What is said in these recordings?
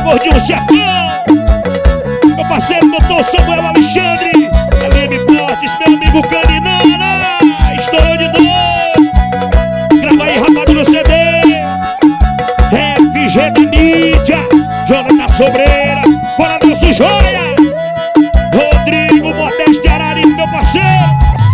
Gordinho Sertão. Meu parceiro Dr. Samuel Alexandre, LM Fortes, meu amigo Caninana, estourou de dor. Grava aí, rapaz, no CD. FG da mídia, Jonathan Sobreira, fora nosso joia. Rodrigo Modeste Arari, meu parceiro.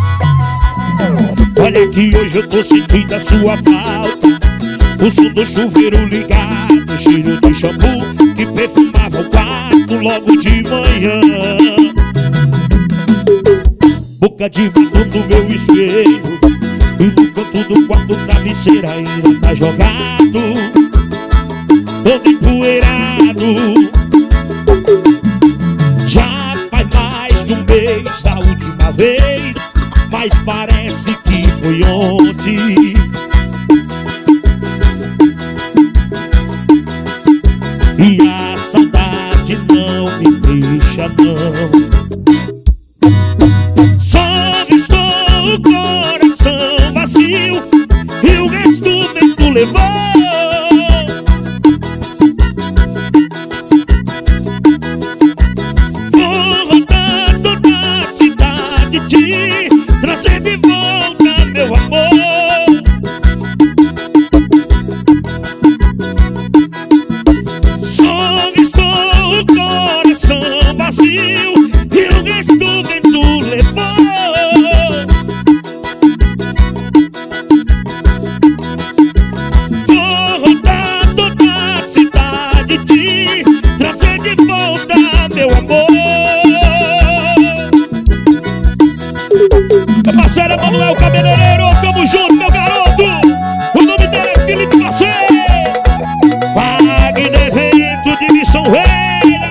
Olha que hoje eu tô sentindo a sua falta. O som do chuveiro ligado, cheiro de shampoo que perfumava o quarto logo de manhã. Boca de batom no meu espelho e no canto do quarto o travesseiro ainda tá jogado, todo empoeirado. Já faz mais de um mês da última vez, mas parece que foi ontem. E a saudade não me deixa não. Só estou o coração vazio e o resto bem tu levou. Vou rodar toda a cidade, te trazer de volta meu amor. Parceiro Manuel Cabeleireiro, tamo junto, meu garoto. O nome dele é Felipe Macedo. Wagner Vento de Missão Reina.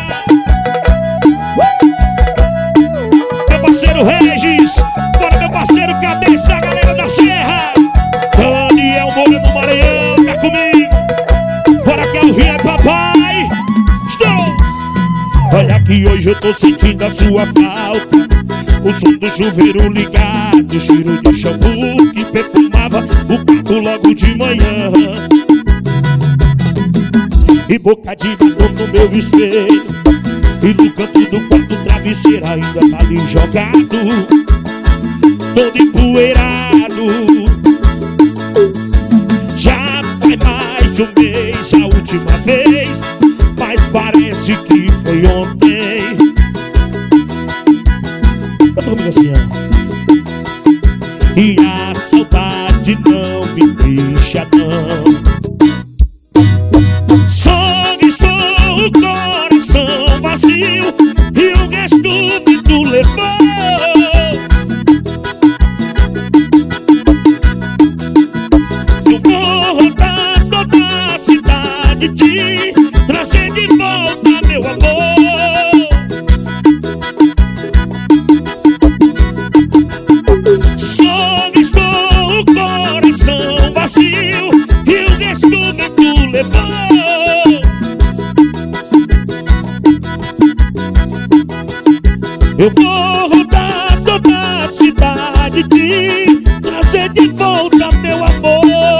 Meu parceiro Regis, bora meu parceiro Cabeça, a galera da Serra. Daniel Moura no Maranhão, tá comigo. Bora que é o Rio é papai. Estou. Olha que hoje eu tô sentindo a sua falta. O som do chuveiro ligado, cheiro de shampoo que perfumava o quarto logo de manhã. E boca de batom no meu espelho e no canto do quarto o travesseiro ainda tá ali jogado, todo empoeirado. Já faz mais de um mês a última vez, mas parece que foi ontem. Assim, e a saudade não me deixa não. Só estou o coração vazio e o resto me tu levou. Eu vou rodar toda a cidade, te trazer de volta meu amor. Eu vou rodar toda a cidade, te trazer de volta meu amor.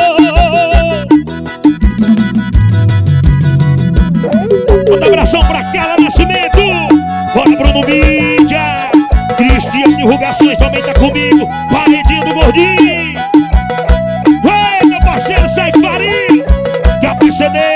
Um abração pra Carla Nascimento. Bora Bruno Mídia. Cristiane Rugações também tá comigo. Paredinho do Gordinho. Ei, meu parceiro Sai Farinha, que é o PCD.